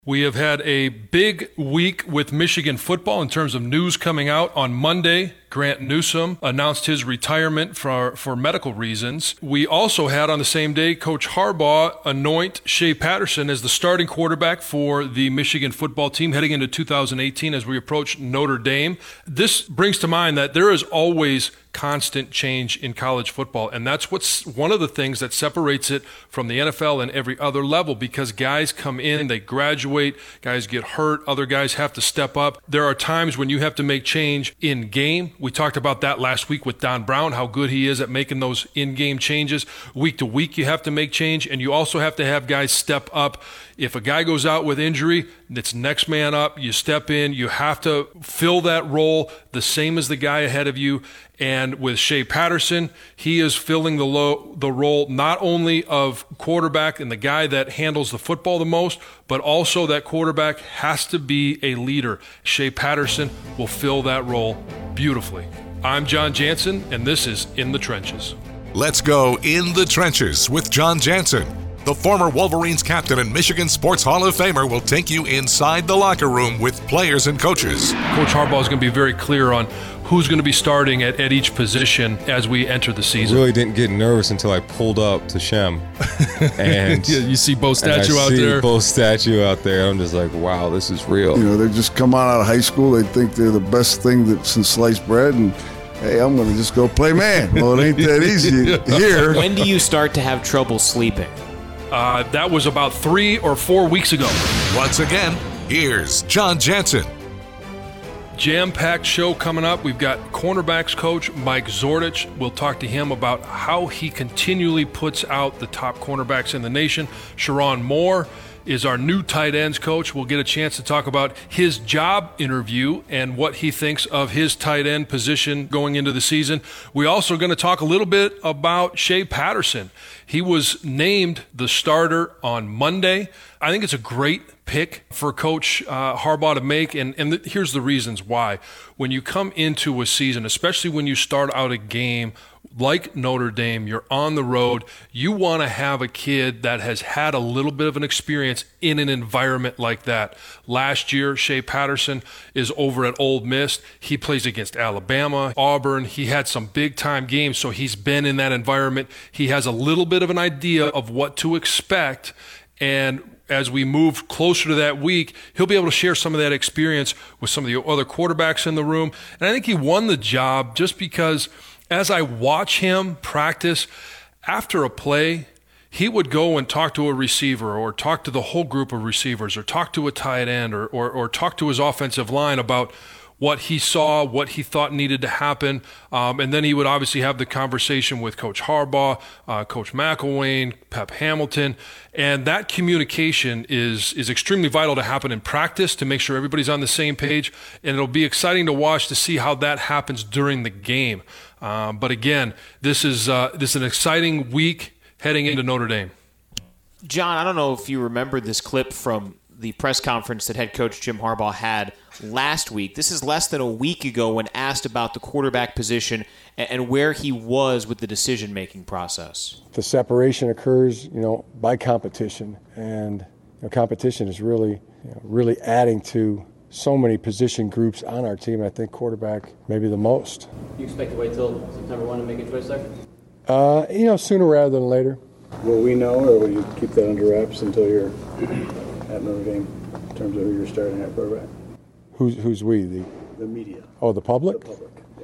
We have had a big week with Michigan football in terms of news coming out. On Monday, Grant Newsome announced his retirement for medical reasons. We also had on the same day Coach Harbaugh anoint Shea Patterson as the starting quarterback for the Michigan football team heading into 2018 as we approach Notre Dame. This brings to mind that there is always constant change in college football, and that's what's one of the things that separates it from the NFL and every other level, because guys come in, they graduate, guys get hurt, other guys have to step up. There are times when you have to make change in game. We talked about that last week with Don Brown, how good he is at making those in-game changes. Week to week you have to make change, and you also have to have guys step up. If a guy goes out with injury, it's next man up. You step in. You have to fill that role the same as the guy ahead of you. And with Shea Patterson, he is filling the role not only of quarterback and the guy that handles the football the most, but also that quarterback has to be a leader. Shea Patterson will fill that role beautifully. I'm John Jansen, and this is In the Trenches. Let's go In the Trenches with John Jansen. The former Wolverines captain and Michigan Sports Hall of Famer will take you inside the locker room with players and coaches. Coach Harbaugh is going to be very clear on who's going to be starting at each position as we enter the season. I really didn't get nervous until I pulled up to Shem. And yeah, you see Bo statue out there. Bo statue out there. I'm just like, wow, this is real. You know, they just come out of high school. They think they're the best thing since sliced bread, and hey, I'm going to just go play man. Well, it ain't that easy here. When do you start to have trouble sleeping? That was about 3 or 4 weeks ago. Once again, here's John Jansen. Jam-packed show coming up. We've got cornerbacks coach Mike Zordich. We'll talk to him about how he continually puts out the top cornerbacks in the nation. Sherrone Moore is our new tight ends coach. We'll get a chance to talk about his job interview and what he thinks of his tight end position going into the season. We're also going to talk a little bit about Shea Patterson. He was named the starter on Monday. I think it's a great pick for Coach Harbaugh to make, and here's the reasons why. When you come into a season, especially when you start out a game like Notre Dame, you're on the road, you want to have a kid that has had a little bit of an experience in an environment like that. Last year, Shea Patterson is over at Ole Miss. He plays against Alabama, Auburn. He had some big-time games, so he's been in that environment. He has a little bit of an idea of what to expect, and as we move closer to that week, he'll be able to share some of that experience with some of the other quarterbacks in the room. And I think he won the job just because as I watch him practice, after a play, he would go and talk to a receiver or talk to the whole group of receivers or talk to a tight end or talk to his offensive line about what he saw, what he thought needed to happen. And then he would obviously have the conversation with Coach Harbaugh, Coach McElwain, Pep Hamilton. And that communication is extremely vital to happen in practice to make sure everybody's on the same page. And it'll be exciting to watch to see how that happens during the game. But again, this is an exciting week heading into Notre Dame. John, I don't know if you remember this clip from the press conference that head coach Jim Harbaugh had last week. This is less than a week ago when asked about the quarterback position and where he was with the decision-making process. The separation occurs, by competition, and competition is really adding to so many position groups on our team. I think quarterback maybe the most. You expect to wait till September 1 to make a choice there? Sooner rather than later. Will we know, or will you keep that under wraps until you're at Notre Dame in terms of who you're starting at quarterback? Who's we? The media. Oh, the public? The public, yes.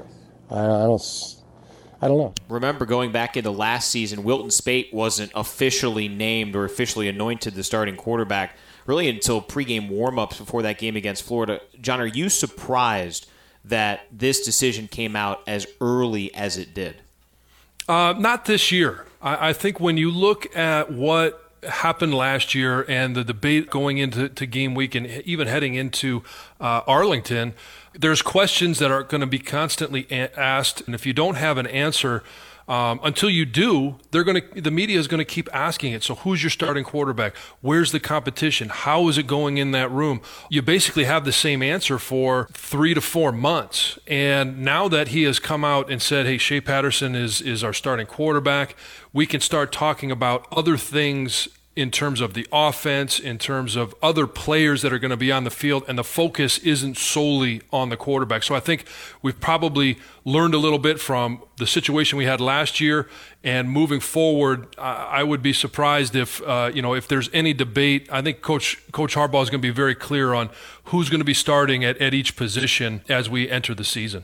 I don't know. Remember, going back into last season, Wilton Speight wasn't officially named or officially anointed the starting quarterback really until pregame warm-ups before that game against Florida. John, are you surprised that this decision came out as early as it did? Not this year. I think when you look at what happened last year and the debate going into game week and even heading into Arlington, there's questions that are going to be constantly asked. And if you don't have an answer until you do, the media is going to keep asking it. So who's your starting quarterback? Where's the competition? How is it going in that room? You basically have the same answer for 3 to 4 months. And now that he has come out and said, hey, Shea Patterson is our starting quarterback, we can start talking about other things in terms of the offense, in terms of other players that are going to be on the field, and the focus isn't solely on the quarterback. So I think we've probably learned a little bit from the situation we had last year, and moving forward, I would be surprised if if there's any debate. I think Coach Harbaugh is going to be very clear on who's going to be starting at each position as we enter the season.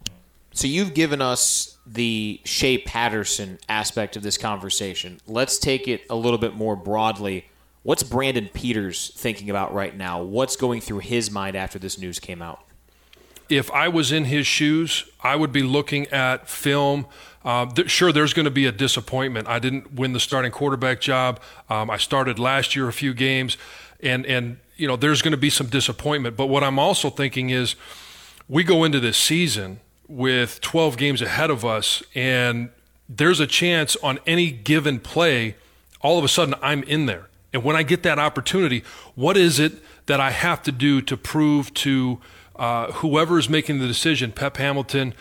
So you've given us the Shea Patterson aspect of this conversation. Let's take it a little bit more broadly. What's Brandon Peters thinking about right now? What's going through his mind after this news came out? If I was in his shoes, I would be looking at film. Sure, there's going to be a disappointment. I didn't win the starting quarterback job. I started last year a few games, and there's going to be some disappointment. But what I'm also thinking is we go into this season with 12 games ahead of us, and there's a chance on any given play, all of a sudden I'm in there. And when I get that opportunity, what is it that I have to do to prove to whoever is making the decision, Pep Hamilton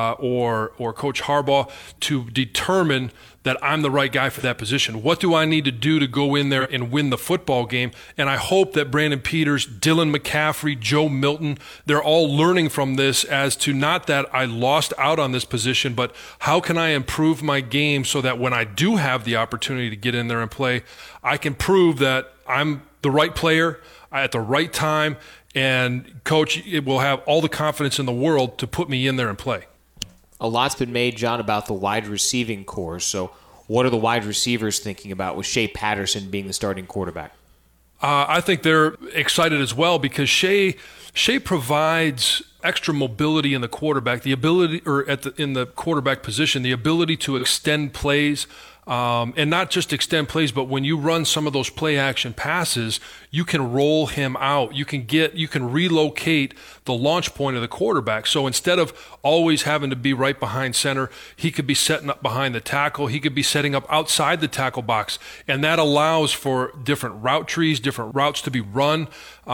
or Coach Harbaugh, to determine that I'm the right guy for that position? What do I need to do to go in there and win the football game? And I hope that Brandon Peters, Dylan McCaffrey, Joe Milton, they're all learning from this as to not that I lost out on this position, but how can I improve my game so that when I do have the opportunity to get in there and play, I can prove that I'm the right player at the right time, and Coach will have all the confidence in the world to put me in there and play. A lot's been made, John, about the wide receiving corps. So what are the wide receivers thinking about with Shea Patterson being the starting quarterback? I think they're excited as well because Shea provides extra mobility in the quarterback, the ability, in the quarterback position, the ability to extend plays. And not just extend plays, but when you run some of those play action passes, you can roll him out. You can relocate the launch point of the quarterback. So instead of always having to be right behind center, he could be setting up behind the tackle. He could be setting up outside the tackle box. And that allows for different route trees, different routes to be run.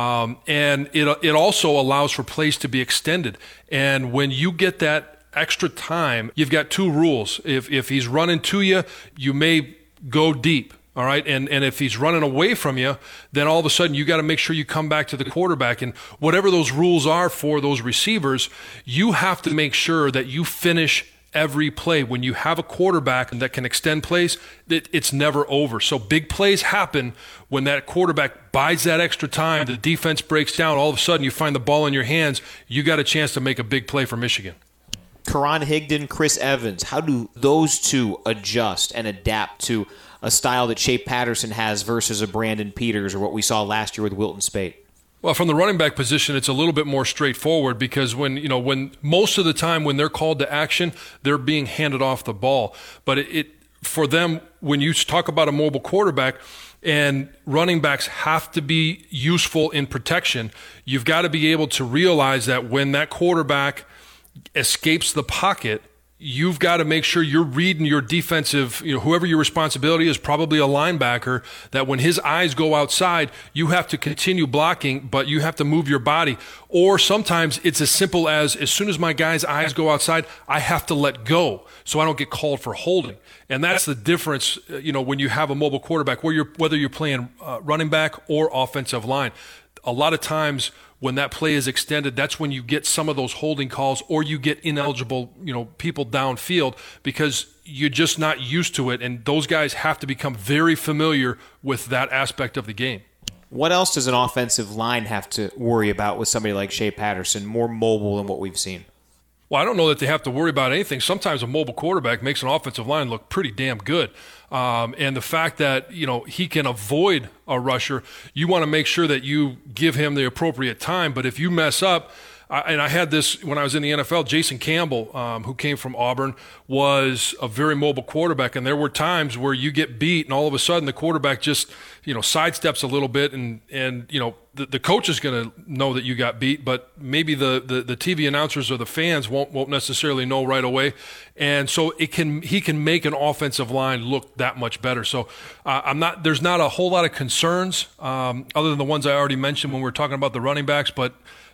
And it also allows for plays to be extended. And when you get that extra time, you've got two rules. If he's running to you, you may go deep, all right? And if he's running away from you, then all of a sudden you got to make sure you come back to the quarterback. And whatever those rules are for those receivers, you have to make sure that you finish every play. When you have a quarterback that can extend plays, it's never over. So big plays happen when that quarterback buys that extra time, the defense breaks down, all of a sudden you find the ball in your hands, you got a chance to make a big play for Michigan. Karan Higdon, Chris Evans, how do those two adjust and adapt to a style that Shea Patterson has versus a Brandon Peters or what we saw last year with Wilton Speight? Well, from the running back position, it's a little bit more straightforward because when most of the time when they're called to action, they're being handed off the ball. But for them, when you talk about a mobile quarterback, and running backs have to be useful in protection, you've got to be able to realize that when that quarterback escapes the pocket, you've got to make sure you're reading your defensive, whoever your responsibility is, probably a linebacker, that when his eyes go outside, you have to continue blocking, but you have to move your body. Or sometimes it's as simple as soon as my guy's eyes go outside, I have to let go so I don't get called for holding. And that's the difference, when you have a mobile quarterback, whether you're playing running back or offensive line. A lot of times when that play is extended, that's when you get some of those holding calls or you get ineligible, people downfield because you're just not used to it. And those guys have to become very familiar with that aspect of the game. What else does an offensive line have to worry about with somebody like Shea Patterson, more mobile than what we've seen? Well, I don't know that they have to worry about anything. Sometimes a mobile quarterback makes an offensive line look pretty damn good. And the fact that, he can avoid a rusher, you want to make sure that you give him the appropriate time. But if you mess up, and I had this when I was in the NFL, Jason Campbell, who came from Auburn, was a very mobile quarterback. And there were times where you get beat and all of a sudden the quarterback just, sidesteps a little bit and the coach is going to know that you got beat, but maybe the TV announcers or the fans won't necessarily know right away. And so he can make an offensive line look that much better. So there's not a whole lot of concerns other than the ones I already mentioned when we were talking about the running backs, but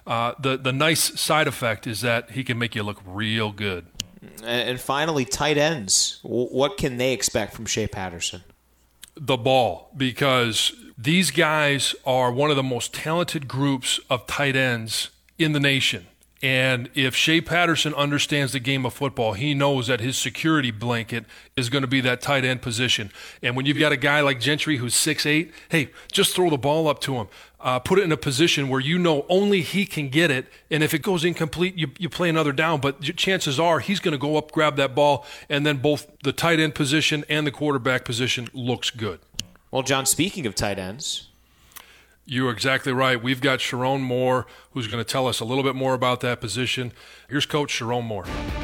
the nice side effect is that he can make you look real good. And finally, tight ends. What can they expect from Shea Patterson? the ball, because these guys are one of the most talented groups of tight ends in the nation. And if Shea Patterson understands the game of football, he knows that his security blanket is going to be that tight end position. And when you've got a guy like Gentry who's 6'8", hey, just throw the ball up to him. Put it in a position where you know only he can get it, and if it goes incomplete, you play another down. But chances are he's going to go up, grab that ball, and then both the tight end position and the quarterback position looks good. Well, John, speaking of tight ends, you're exactly right. We've got Sharon Moore, who's going to tell us a little bit more about that position. Here's Coach Sharon Moore.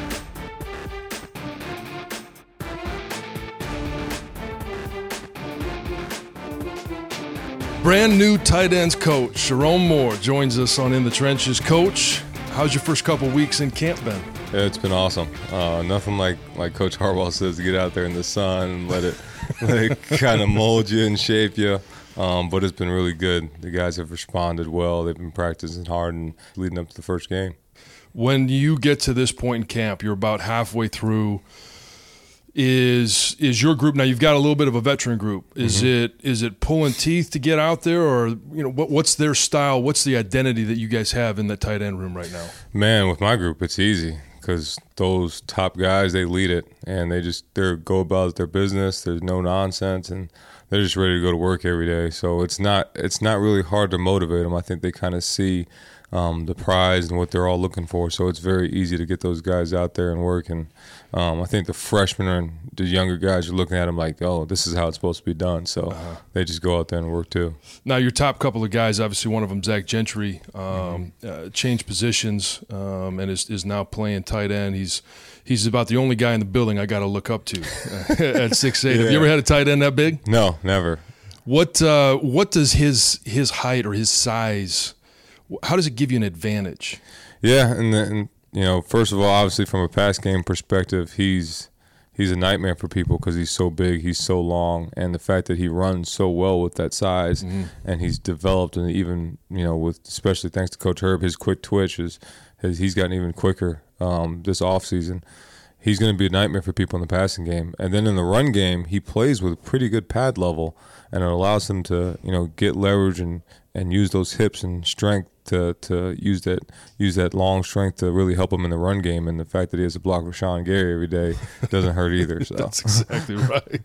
Brand new tight ends coach Sharon Moore joins us on In the Trenches. Coach, how's your first couple weeks in camp been? Yeah, it's been awesome. Nothing like Coach Harbaugh says, to get out there in the sun and let it kind of mold you and shape you. But it's been really good. The guys have responded well. They've been practicing hard and leading up to the first game. When you get to this point in camp, you're about halfway through. Is your group, now you've got a little bit of a veteran group, is it pulling teeth to get out there, or what's their style, what's the identity that you guys have in the tight end room right now? Man, with my group it's easy because those top guys, they lead it, and they go about their business. There's no nonsense, and they're just ready to go to work every day. So it's not really hard to motivate them. I think they kind of see the prize and what they're all looking for. So it's very easy to get those guys out there and work. And I think the freshmen and the younger guys are looking at them like, oh, this is how it's supposed to be done. So they just go out there and work too. Now, your top couple of guys, obviously one of them, Zach Gentry, changed positions and is now playing tight end. He's about the only guy in the building I got to look up to at 6'8". Yeah. Have you ever had a tight end that big? No, never. What does his height or his size, how does it give you an advantage? Yeah, and first of all, obviously from a pass game perspective, he's a nightmare for people because he's so big, he's so long, and the fact that he runs so well with that size, and he's developed, and even with especially thanks to Coach Herb, his quick twitch he's gotten even quicker this offseason. He's going to be a nightmare for people in the passing game. And then in the run game, he plays with a pretty good pad level, and it allows him to get leverage and use those hips and strength to use that long strength to really help him in the run game. And the fact that he has to block Rashawn Gary every day doesn't hurt either. So. That's exactly right.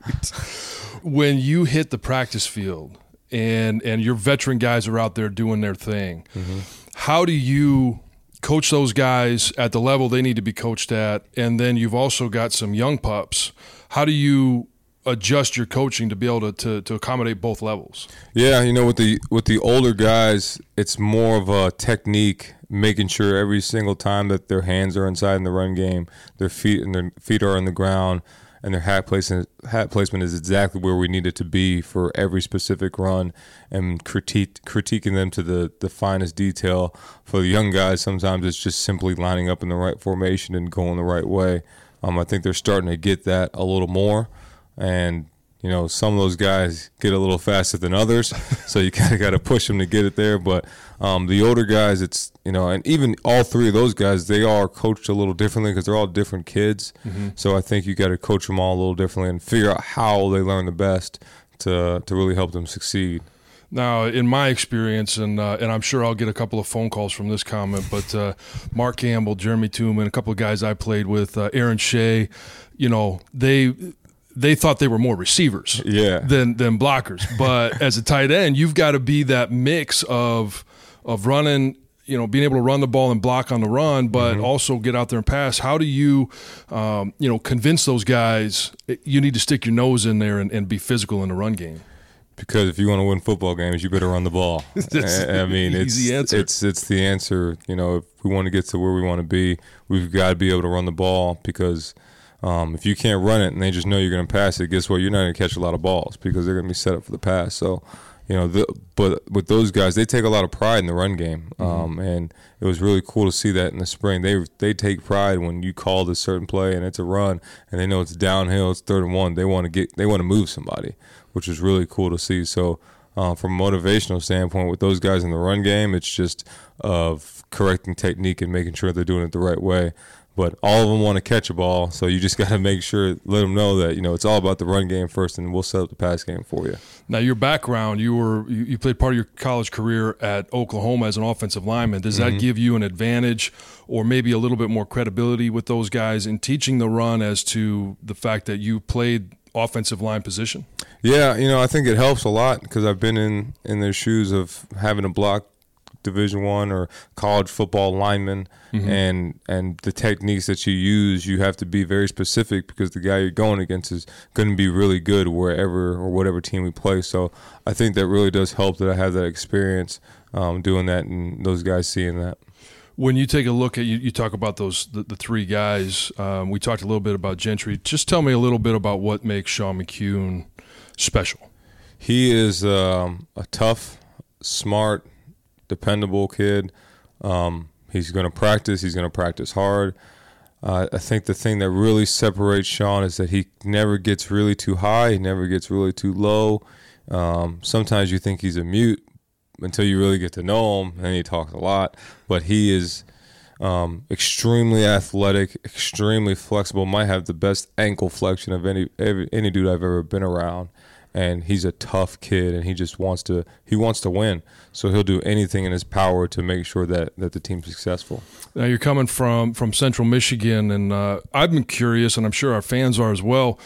When you hit the practice field and your veteran guys are out there doing their thing, how do you coach those guys at the level they need to be coached at? And then you've also got some young pups. How do you adjust your coaching to be able to accommodate both levels? Yeah, with the older guys, it's more of a technique, making sure every single time that their hands are inside in the run game, their feet are on the ground, and their hat placement is exactly where we need it to be for every specific run, and critiquing them to the finest detail. For the young guys, sometimes it's just simply lining up in the right formation and going the right way. I think they're starting to get that a little more. And, some of those guys get a little faster than others, so you kind of got to push them to get it there. But the older guys, it's, and even all three of those guys, they are coached a little differently because they're all different kids. So I think you got to coach them all a little differently and figure out how they learn the best to really help them succeed. Now, in my experience, and I'm sure I'll get a couple of phone calls from this comment, but Mark Campbell, Jeremy Tooman, a couple of guys I played with, Aaron Shea, they thought they were more receivers than blockers. But as a tight end, you've got to be that mix of running, being able to run the ball and block on the run, but also get out there and pass. How do you, convince those guys you need to stick your nose in there and be physical in the run game? Because if you want to win football games, you better run the ball. I mean, easy answer. It's the answer. If we want to get to where we want to be, we've got to be able to run the ball because if you can't run it and they just know you're going to pass it, guess what? You're not going to catch a lot of balls because they're going to be set up for the pass. So, but with those guys, they take a lot of pride in the run game, and it was really cool to see that in the spring. They take pride when you call a certain play and it's a run, and they know it's downhill, it's 3rd and 1. They want to move somebody, which is really cool to see. So, from a motivational standpoint, with those guys in the run game, it's just of correcting technique and making sure they're doing it the right way. but all of them want to catch a ball. So you just got to make sure, let them know that, it's all about the run game first, and we'll set up the pass game for you. Now, your background, you played part of your college career at Oklahoma as an offensive lineman. Does that give you an advantage or maybe a little bit more credibility with those guys in teaching the run as to the fact that you played offensive line position? Yeah, I think it helps a lot because I've been in their shoes of having to block Division I or college football linemen, and the techniques that you use, you have to be very specific because the guy you're going against is going to be really good wherever or whatever team we play. So I think that really does help that I have that experience doing that and those guys seeing that. When you take a look at you talk about the three guys. We talked a little bit about Gentry. Just tell me a little bit about what makes Sean McCune special. He is a tough, smart, dependable kid. He's going to practice. He's going to practice hard. I think the thing that really separates Sean is that he never gets really too high. He never gets really too low. Sometimes you think he's a mute until you really get to know him, and he talks a lot. But he is extremely athletic, extremely flexible. Might have the best ankle flexion of any dude I've ever been around. And he's a tough kid, and he just wants to win. So he'll do anything in his power to make sure that the team's successful. Now, you're coming from Central Michigan, and I've been curious, and I'm sure our fans are as well.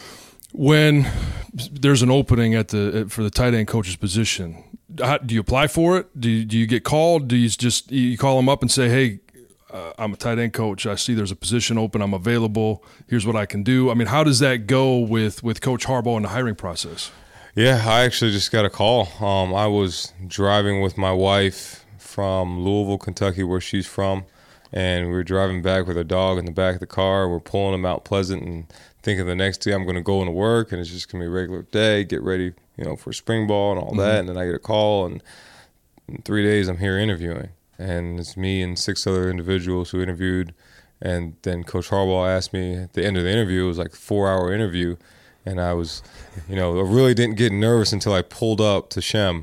When there's an opening for the tight end coach's position, do you apply for it? Do you get called? Do you call them up and say, hey, I'm a tight end coach. I see there's a position open. I'm available. Here's what I can do. I mean, how does that go with Coach Harbaugh in the hiring process? Yeah, I actually just got a call. I was driving with my wife from Louisville, Kentucky, where she's from, and we were driving back with our dog in the back of the car. We're pulling him out Pleasant and thinking the next day I'm going to go into work, and it's just going to be a regular day, get ready, for spring ball and all that. And then I get a call, and in 3 days I'm here interviewing. And it's me and 6 other individuals who interviewed. And then Coach Harbaugh asked me at the end of the interview, it was like a 4-hour interview. And I was, I really didn't get nervous until I pulled up to Shem.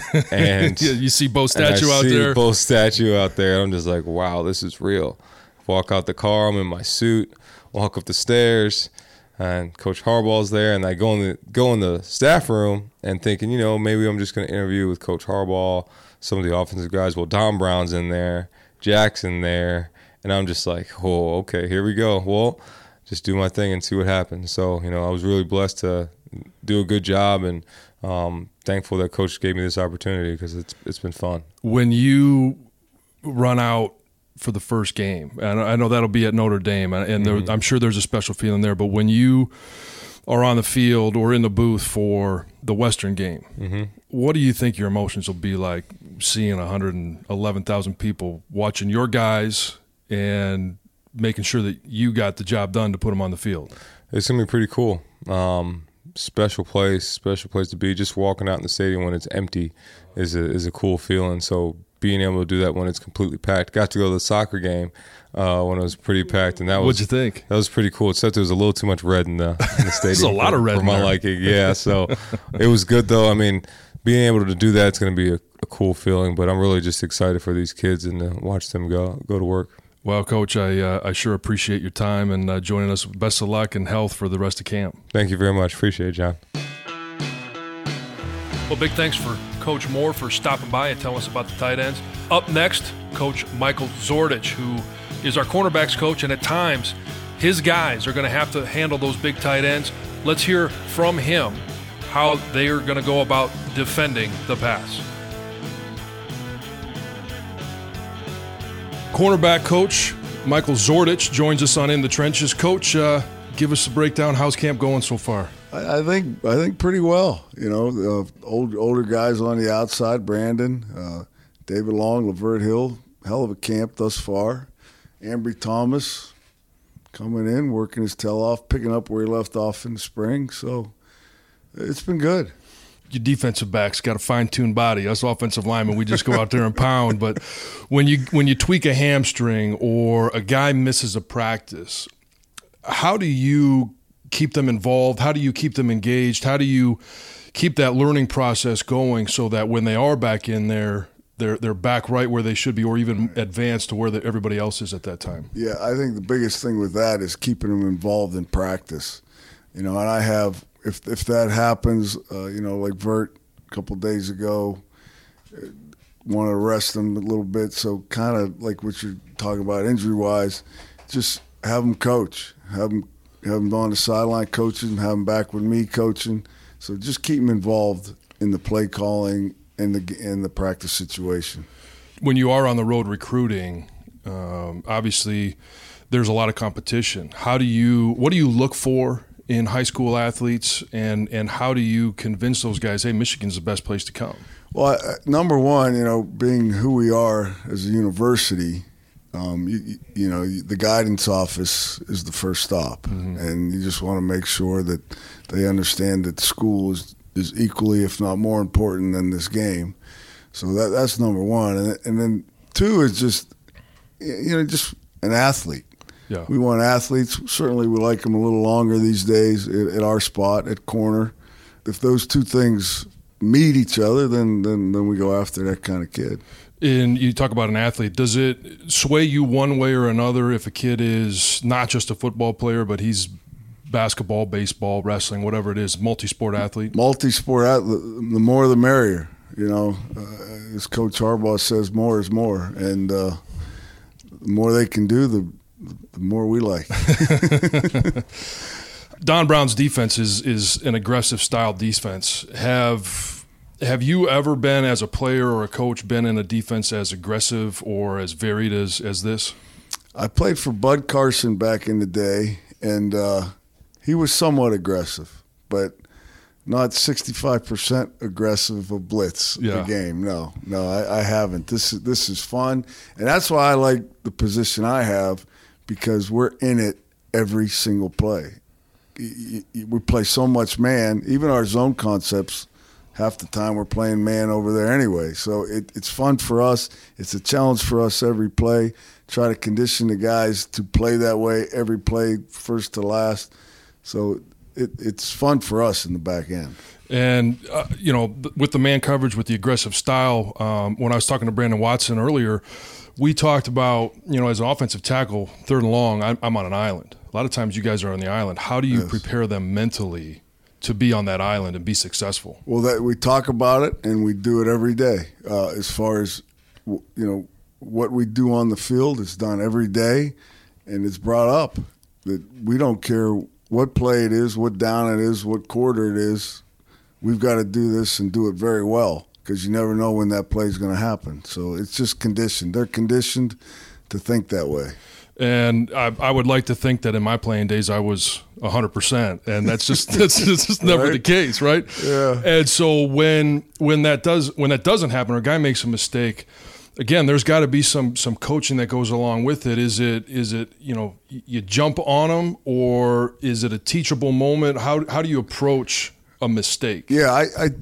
And yeah, you see Bo's statue out there. Bo's statue out there. I'm just like, wow, this is real. Walk out the car, I'm in my suit, walk up the stairs, and Coach Harbaugh's there. And I go in the staff room and thinking, maybe I'm just going to interview with Coach Harbaugh, some of the offensive guys. Well, Don Brown's in there, Jack's in there, and I'm just like, oh, okay, here we go. Well, just do my thing and see what happens. So, I was really blessed to do a good job, and thankful that Coach gave me this opportunity because it's been fun. When you run out for the first game, and I know that'll be at Notre Dame, and I'm sure there's a special feeling there, but when you are on the field or in the booth for the Western game, what do you think your emotions will be like seeing 111,000 people watching your guys and making sure that you got the job done to put them on the field? It's going to be pretty cool. Special place to be. Just walking out in the stadium when it's empty is a cool feeling. So being able to do that when it's completely packed. Got to go to the soccer game when it was pretty packed, and what'd you think? That was pretty cool. Except there was a little too much red in the stadium. There's a lot of red for my liking. Yeah, so it was good though. I mean, being able to do that, it's going to be a cool feeling. But I'm really just excited for these kids and to watch them go to work. Well, Coach, I sure appreciate your time and joining us. Best of luck and health for the rest of camp. Thank you very much. Appreciate it, John. Well, big thanks for Coach Moore for stopping by and telling us about the tight ends. Up next, Coach Michael Zordich, who is our cornerbacks coach, and at times his guys are going to have to handle those big tight ends. Let's hear from him how they are going to go about defending the pass. Cornerback coach Michael Zordich joins us on In the Trenches. Coach, give us a breakdown. How's camp going so far? I think pretty well. Older guys on the outside, Brandon, David Long, Lavert Hill, hell of a camp thus far. Ambry Thomas coming in, working his tail off, picking up where he left off in the spring. So it's been good. Your defensive backs got a fine-tuned body. Us offensive linemen, we just go out there and pound. But when you tweak a hamstring or a guy misses a practice, how do you keep them involved? How do you keep them engaged? How do you keep that learning process going so that when they are back in there, they're back right where they should be, or even advanced to where everybody else is at that time? Yeah, I think the biggest thing with that is keeping them involved in practice. And I have, if that happens, like Vert a couple of days ago, want to rest them a little bit. So kind of like what you're talking about injury-wise, just have them coach, have them on the sideline coaching, have them back with me coaching. So just keep them involved in the play calling and the practice situation. When you are on the road recruiting, obviously there's a lot of competition. What do you look for in high school athletes, and how do you convince those guys, hey, Michigan's the best place to come? Well, number one, being who we are as a university, the guidance office is the first stop, and you just want to make sure that they understand that school is equally, if not more important than this game. So that's number one, and then two is just an athlete. Yeah. We want athletes. Certainly, we like them a little longer these days at our spot at corner. If those two things meet each other, then we go after that kind of kid. And you talk about an athlete. Does it sway you one way or another if a kid is not just a football player, but he's basketball, baseball, wrestling, whatever it is, multi-sport athlete? Multi-sport athlete, the more the merrier. As Coach Harbaugh says, more is more. And the more they can do, the more we like. Don Brown's defense is an aggressive style defense. Have you ever been, as a player or a coach, been in a defense as aggressive or as varied as this? I played for Bud Carson back in the day, and he was somewhat aggressive, but not 65% aggressive of blitz the game. No, I haven't. This is fun, and that's why I like the position I have, because we're in it every single play. We play so much man, even our zone concepts. Half the time we're playing man over there anyway. So it's fun for us. It's a challenge for us every play. Try to condition the guys to play that way every play, first to last. So it's fun for us in the back end. And, with the man coverage, with the aggressive style, when I was talking to Brandon Watson earlier, we talked about, as an offensive tackle, third and long, I'm on an island. A lot of times you guys are on the island. How do you prepare them mentally to be on that island and be successful? Well, we talk about it, and we do it every day. As far as, what we do on the field is done every day, and it's brought up that we don't care what play it is, what down it is, what quarter it is. We've got to do this and do it very well, because you never know when that play is going to happen. So it's just conditioned. They're conditioned to think that way. And I would like to think that in my playing days I was 100%, and that's just never the case, right? Yeah. And so when that doesn't happen, or a guy makes a mistake, again, there's got to be some coaching that goes along with it. Is it you jump on them, or is it a teachable moment? How do you approach a mistake? Yeah,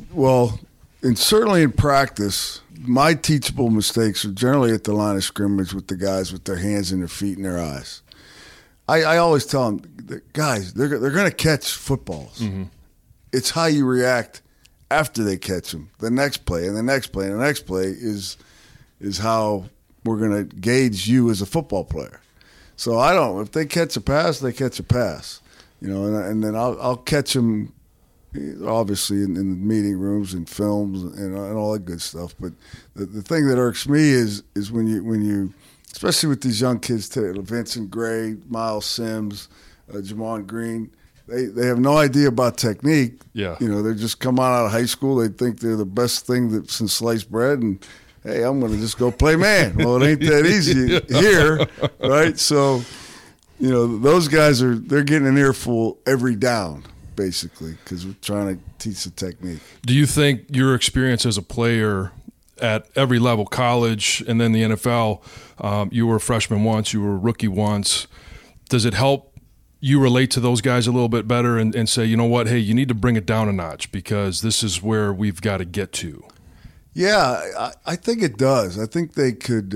and certainly in practice, my teachable mistakes are generally at the line of scrimmage with the guys with their hands and their feet and their eyes. I always tell them, guys, they're going to catch footballs. Mm-hmm. It's how you react after they catch them. The next play and the next play and the next play is how we're going to gauge you as a football player. So if they catch a pass, they catch a pass. And then I'll catch them, obviously in the meeting rooms and films and all that good stuff. But the thing that irks me is when you especially with these young kids today, Vincent Gray, Miles Sims, Jamon Green, they have no idea about technique. Yeah. They just come out of high school. They think they're the best thing since sliced bread, and hey, I'm going to just go play man. Well, it ain't that easy here, right? So, those guys they're getting an earful every down, basically, because we're trying to teach the technique. Do you think your experience as a player at every level, college and then the NFL, you were a freshman once, you were a rookie once, does it help you relate to those guys a little bit better and say, you know what, hey, you need to bring it down a notch because this is where we've got to get to? Yeah, I think it does. I think they could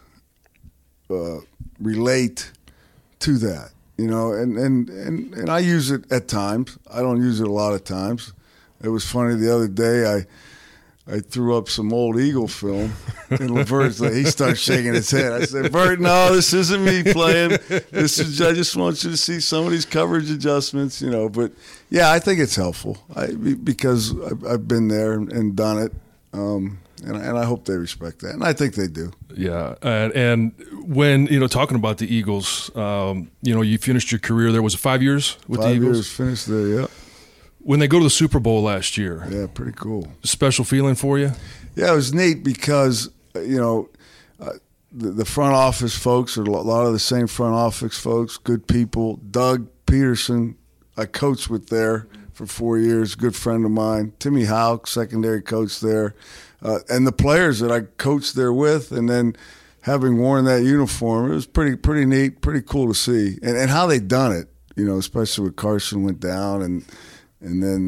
relate to that, and I use it at times. I don't use it a lot of times. It was funny the other day. I threw up some old Eagle film, and Levert's like, he starts shaking his head. I said, Vert, no, this isn't me playing. I just want you to see some of these coverage adjustments, But, yeah, I think it's helpful because I've been there and done it, and I hope they respect that, and I think they do. Yeah, and when, talking about the Eagles, you finished your career there. Was it 5 years with the Eagles? 5 years, finished there, yeah. When they go to the Super Bowl last year. Yeah, pretty cool. Special feeling for you? Yeah, it was neat because, the front office folks are a lot of the same front office folks, good people. Doug Peterson, I coached with there for 4 years, good friend of mine. Timmy Houck, secondary coach there. And the players that I coached there with, and then having worn that uniform, it was pretty neat, pretty cool to see. And how they done it, especially when Carson went down and then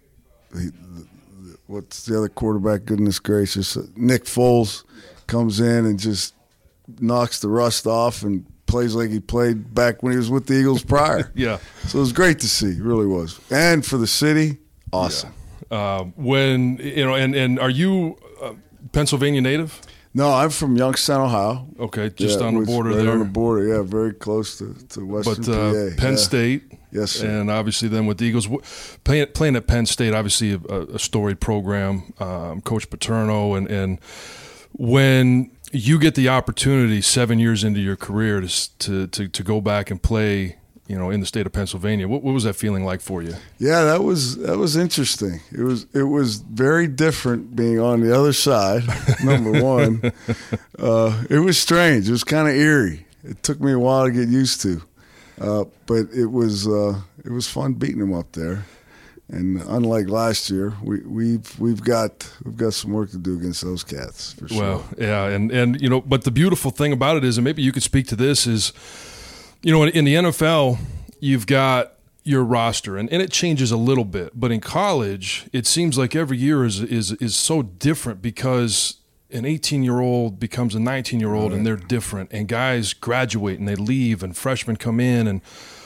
what's the other quarterback? Goodness gracious, Nick Foles comes in and just knocks the rust off and plays like he played back when he was with the Eagles prior. Yeah. So it was great to see, it really was. And for the city, awesome. Yeah. When and are you Pennsylvania native? No, I'm from Youngstown, Ohio. Okay, just on the border right there. On the border, yeah, very close to Western PA. Penn State. Yes, sir. And obviously then with the Eagles, playing at Penn State, obviously a storied program, Coach Paterno, and when you get the opportunity 7 years into your career to go back and play, in the state of Pennsylvania, what was that feeling like for you? Yeah, that was interesting. It was very different being on the other side. Number one, it was strange. It was kind of eerie. It took me a while to get used to. But it was fun beating them up there, and unlike last year, we've got some work to do against those cats for sure. Well, yeah, and but the beautiful thing about it is, and maybe you could speak to this, is in the NFL you've got your roster, and it changes a little bit, but in college it seems like every year is so different because an 18-year-old becomes a 19-year-old, right, and they're different, and guys graduate and they leave, and freshmen come in, and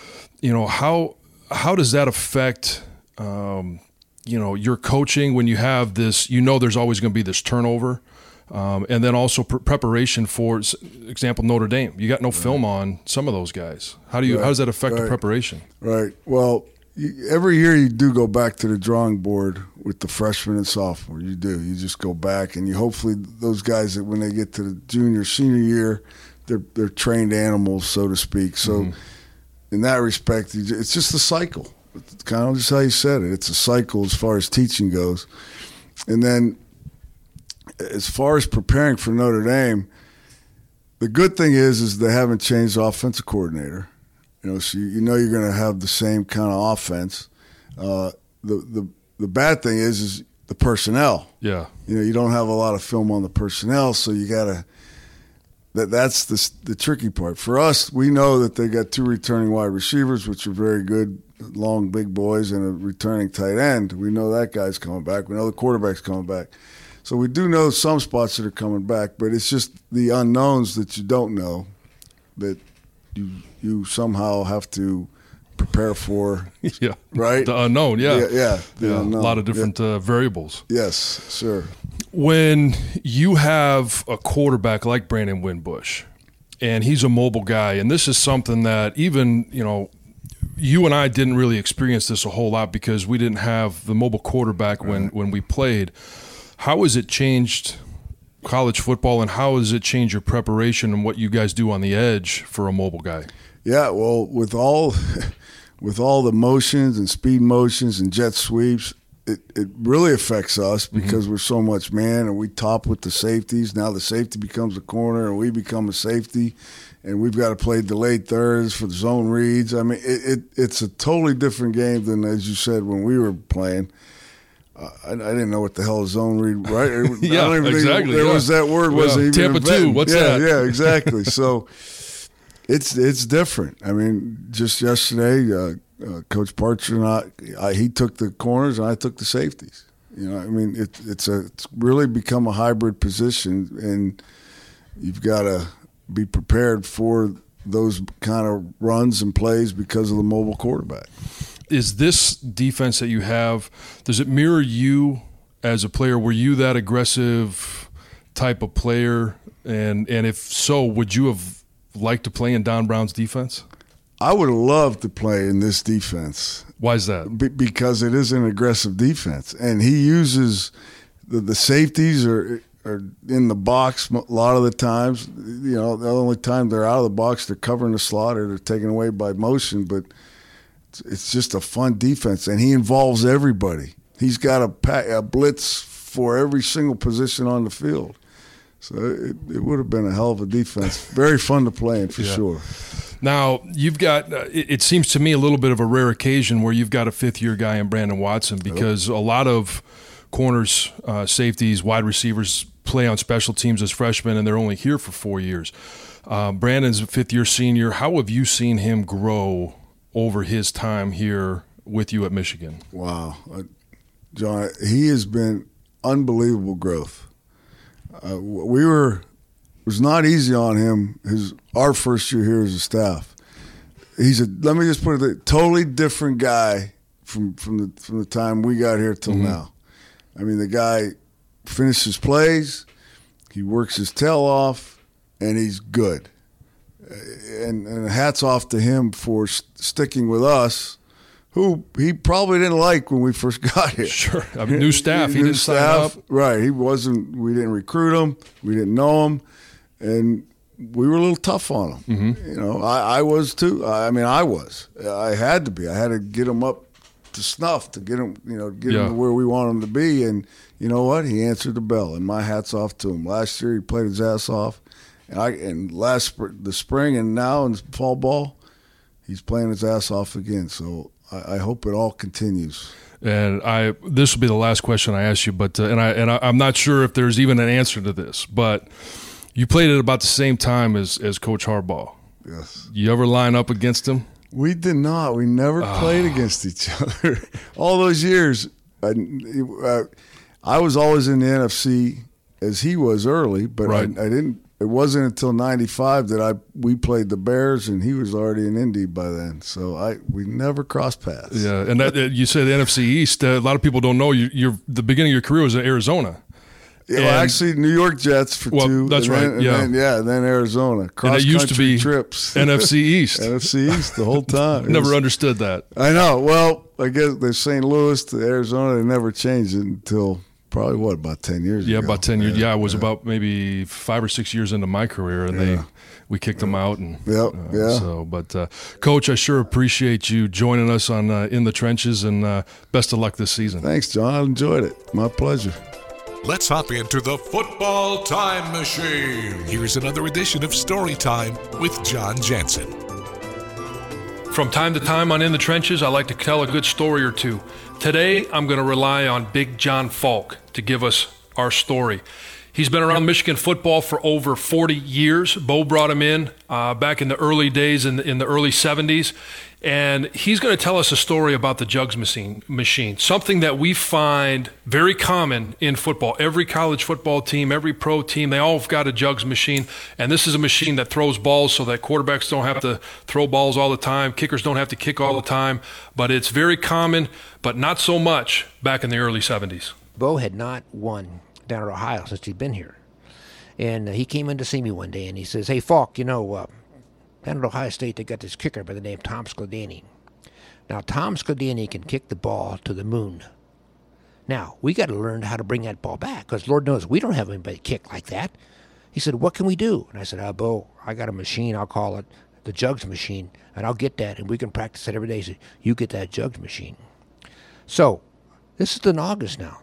how does that affect your coaching when you have this? There's always going to be this turnover, and then also preparation for example Notre Dame. You got no film on some of those guys. How does that affect the preparation? Right. Well, every year you do go back to the drawing board with the freshmen and sophomore. You do. You just go back, and you hopefully those guys that when they get to the junior, senior year, they're trained animals, so to speak. So in that respect, it's just a cycle. It's kind of just how you said it. It's a cycle as far as teaching goes. And then as far as preparing for Notre Dame, the good thing is they haven't changed the offensive coordinator. So you're going to have the same kind of offense. The bad thing is the personnel. Yeah. You don't have a lot of film on the personnel, so you got to. That's the tricky part for us. We know that they got 2 returning wide receivers, which are very good, long, big boys, and a returning tight end. We know that guy's coming back. We know the quarterback's coming back. So we do know some spots that are coming back, but it's just the unknowns that you don't know that you somehow have to prepare for. Yeah. Right? The unknown, yeah. Yeah. The unknown. A lot of different variables. Yes, sure. When you have a quarterback like Brandon Wimbush, and he's a mobile guy, and this is something that even, you and I didn't really experience this a whole lot because we didn't have the mobile quarterback when we played. How has it changed college football, and how has it changed your preparation and what you guys do on the edge for a mobile guy? Yeah, well, with all the motions and speed motions and jet sweeps, it really affects us because we're so much man, and we top with the safeties. Now the safety becomes a corner, and we become a safety, and we've got to play delayed thirds for the zone reads. I mean, it's a totally different game than, as you said, when we were playing. I didn't know what the hell a zone read, right? Yeah, I don't even exactly. think there was that word. Was even Tampa 2, what's that? Yeah, exactly. So it's different. I mean, just yesterday, Coach Parcher and he took the corners and I took the safeties. I mean, it's really become a hybrid position, and you've got to be prepared for those kind of runs and plays because of the mobile quarterback. Is this defense that you have, does it mirror you as a player? Were you that aggressive type of player? And if so, would you have liked to play in Don Brown's defense? I would have loved to play in this defense. Why is that? Because it is an aggressive defense, and he uses the safeties are in the box a lot of the times. You know, the only time they're out of the box, they're covering the slot or they're taken away by motion. But it's just a fun defense, and he involves everybody. He's got a blitz for every single position on the field. So it would have been a hell of a defense. Very fun to play in, for sure. Now, you've got, it seems to me, a little bit of a rare occasion where you've got a fifth-year guy in Brandon Watson, because a lot of corners, safeties, wide receivers play on special teams as freshmen, and they're only here for 4 years. Brandon's a fifth-year senior. How have you seen him grow over his time here with you at Michigan? Wow. John, he has been unbelievable growth. It was not easy on him our first year here as a staff. Let me just put it, a totally different guy from the time we got here till now. I mean, the guy finishes plays, he works his tail off, and he's good. And hats off to him for sticking with us, who he probably didn't like when we first got here. Sure. I mean, new staff. He didn't sign up. Right. We didn't recruit him. We didn't know him. And we were a little tough on him. You know, I was too. I mean, I had to be. I had to get him up to snuff to get him, him to where we want him to be. And you know what? He answered the bell, and my hat's off to him. Last year, he played his ass off. And the spring and now in fall ball, he's playing his ass off again. So I hope it all continues. And this will be the last question I ask you, but I'm not sure if there's even an answer to this, but you played at about the same time as Coach Harbaugh. Yes. You ever line up against him? We did not. We never played against each other. All those years, I was always in the NFC as he was early, but I didn't. It wasn't until '95 that we played the Bears, and he was already in Indy by then. So we never crossed paths. Yeah, and you say the NFC East. A lot of people don't know the beginning of your career was in Arizona. Yeah, well, actually, New York Jets for 2. That's right. Then Arizona. And it used to be trips. NFC East. NFC East the whole time. Never understood that. I know. Well, I guess there's St. Louis to Arizona. They never changed it until probably, about 10 years ago. Yeah, about 10 years. Yeah, I was about maybe 5 or 6 years into my career, and we kicked them out. And So, but Coach, I sure appreciate you joining us on In the Trenches, and best of luck this season. Thanks, John. I enjoyed it. My pleasure. Let's hop into the Football Time Machine. Here's another edition of Story Time with John Jansen. From time to time on In the Trenches, I like to tell a good story or two. Today, I'm going to rely on Big John Falk to give us our story. He's been around Michigan football for over 40 years. Bo brought him in back in the early days, in the early 70s. And he's going to tell us a story about the jugs machine, something that we find very common in football. Every college football team, every pro team, they all have got a jugs machine. And this is a machine that throws balls so that quarterbacks don't have to throw balls all the time. Kickers don't have to kick all the time. But it's very common, but not so much back in the early 70s. Bo had not won down at Ohio since he'd been here. And he came in to see me one day, and he says, "Hey, Falk, down at Ohio State, they got this kicker by the name Tom Skladany. Now, Tom Skladany can kick the ball to the moon. Now, we got to learn how to bring that ball back, because Lord knows we don't have anybody kick like that." He said, "What can we do?" And I said, "Bo, I got a machine. I'll call it the jugs machine, and I'll get that, and we can practice it every day." He said, "You get that jugs machine." So, this is in August now.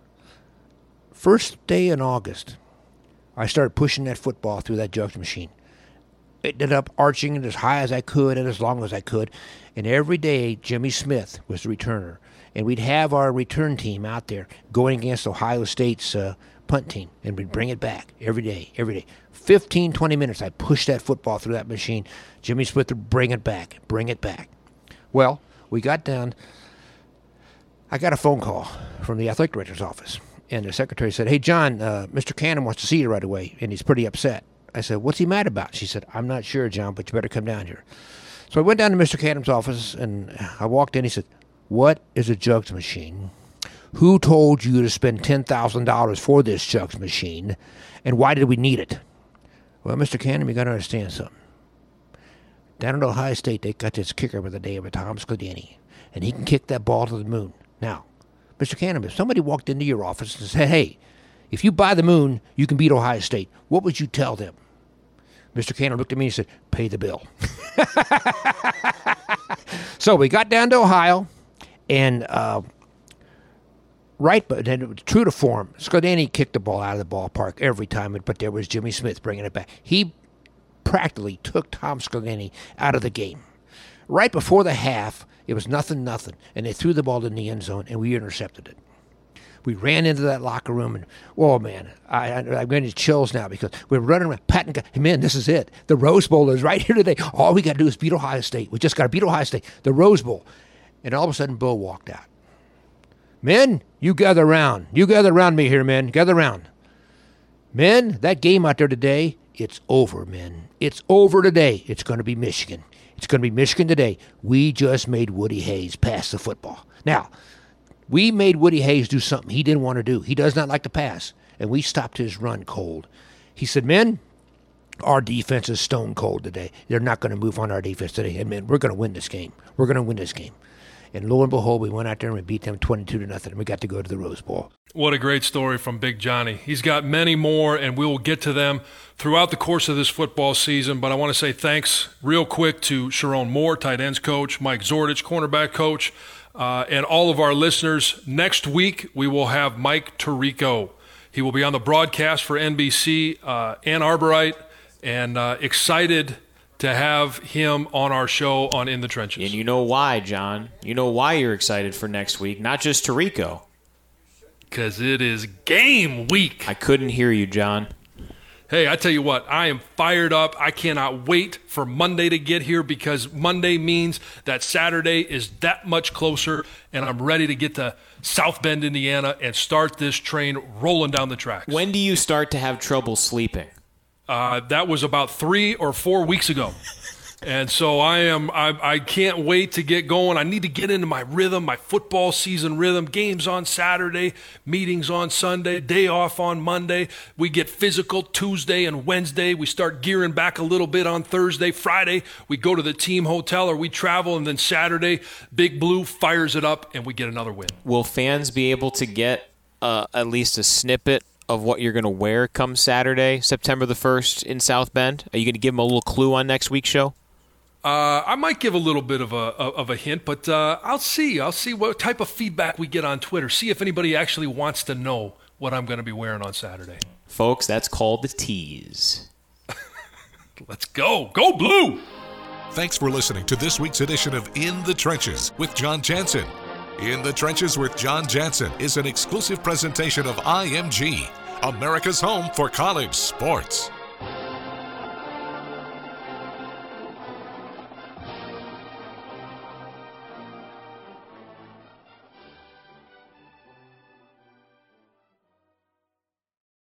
First day in August, I started pushing that football through that jugs machine. It ended up arching it as high as I could and as long as I could. And every day, Jimmy Smith was the returner. And we'd have our return team out there going against Ohio State's punt team. And we'd bring it back every day. 15, 20 minutes, I'd push that football through that machine. Jimmy Smith would bring it back. Well, we got down. I got a phone call from the athletic director's office. And the secretary said, "Hey, John, Mr. Cannon wants to see you right away, and he's pretty upset." I said, "What's he mad about?" She said, "I'm not sure, John, but you better come down here." So I went down to Mr. Cannon's office, and I walked in. He said, "What is a jugs machine? Who told you to spend $10,000 for this jugs machine, and why did we need it? Well, Mr. Cannon, you got to understand something. Down at Ohio State, they got this kicker by the name of Tom Scladini, and he can kick that ball to the moon. Now, Mr. Cannon, if somebody walked into your office and said, hey, if you buy the moon, you can beat Ohio State, what would you tell them? Mr. Cannon looked at me and said, pay the bill. So we got down to Ohio, and but then it was true to form. Scladini kicked the ball out of the ballpark every time, but there was Jimmy Smith bringing it back. He practically took Tom Scladini out of the game. Right before the half, it was 0-0, and they threw the ball in the end zone, and we intercepted it. We ran into that locker room, and, oh, man, I'm getting chills now because we're running around. Patton, hey, man, this is it. The Rose Bowl is right here today. All we got to do is beat Ohio State. We just got to beat Ohio State, the Rose Bowl. And all of a sudden, Bo walked out. Men, you gather around. You gather around me here, men. Gather around. Men, that game out there today, it's over, men. It's over today. It's going to be Michigan. It's going to be Michigan today. We just made Woody Hayes pass the football. Now, we made Woody Hayes do something he didn't want to do. He does not like to pass, and we stopped his run cold. He said, men, our defense is stone cold today. They're not going to move on our defense today. And, men, we're going to win this game. We're going to win this game. And lo and behold, we went out there and we beat them 22-0, and we got to go to the Rose Bowl. What a great story from Big Johnny. He's got many more, and we will get to them throughout the course of this football season. But I want to say thanks real quick to Sherrone Moore, tight ends coach, Mike Zordich, cornerback coach, and all of our listeners. Next week, we will have Mike Tirico. He will be on the broadcast for NBC, Ann Arborite, and excited to have him on our show on In the Trenches. And you know why, John. You know why you're excited for next week, not just Tirico. Because it is game week. I couldn't hear you, John. Hey, I tell you what, I am fired up. I cannot wait for Monday to get here because Monday means that Saturday is that much closer, and I'm ready to get to South Bend, Indiana, and start this train rolling down the tracks. When do you start to have trouble sleeping? That was about 3 or 4 weeks ago. And so I can't wait to get going. I need to get into my rhythm, my football season rhythm. Games on Saturday, meetings on Sunday, day off on Monday. We get physical Tuesday and Wednesday. We start gearing back a little bit on Thursday. Friday, we go to the team hotel or we travel. And then Saturday, Big Blue fires it up and we get another win. Will fans be able to get at least a snippet of what you're going to wear come Saturday, September the 1st in South Bend? Are you going to give them a little clue on next week's show? I might give a little bit of a hint, but I'll see. I'll see what type of feedback we get on Twitter. See if anybody actually wants to know what I'm going to be wearing on Saturday. Folks, that's called the tease. Let's go. Go Blue! Thanks for listening to this week's edition of In the Trenches with John Jansen. In the Trenches with John Jansen is an exclusive presentation of IMG, America's home for college sports.